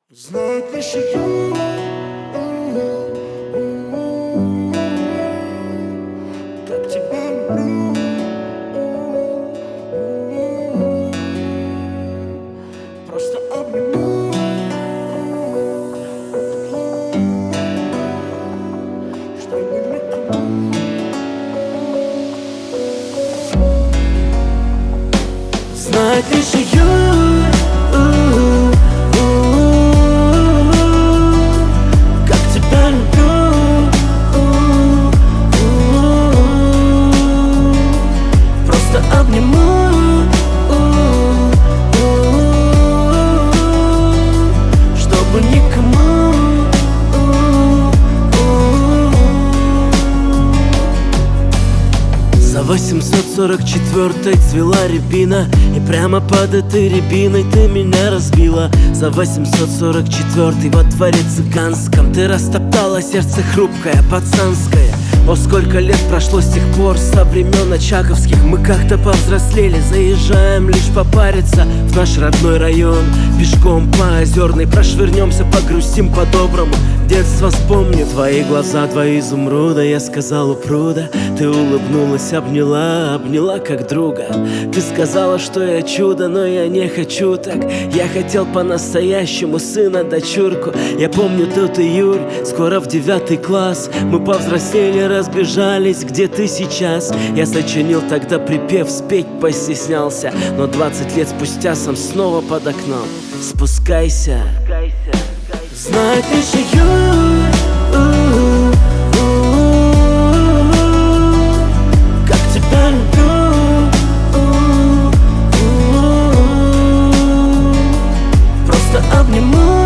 Знает лишь ее, как тебя люблю. Просто обниму, чтобы никому. Знает лишь ее, как тебя люблю. Просто обниму, чтобы никому. За 844-й цвела рябина, и прямо под этой рябиной ты меня разбила. За 844-й во дворе цыганском ты растоптала сердце хрупкое, пацанское. О, сколько лет прошло с тех пор, со времен очаговских. Мы как-то повзрослели, заезжаем лишь попариться в наш родной район. Пешком по Озерной прошвырнемся, погрустим по-доброму. Детство вспомню, твои глаза, твои изумруда. Я сказал у пруда, ты улыбнулась, обняла, обняла как друга. Ты сказала, что я чудо, но я не хочу так. Я хотел по-настоящему сына, дочурку. Я помню тот июль, скоро в 9 класс. Мы повзрослели, разбежались, где ты сейчас. Я сочинил тогда припев, спеть постеснялся, но 20 лет спустя сам снова под окном. Спускайся. Знает лишь ее, как тебя люблю. Просто обниму,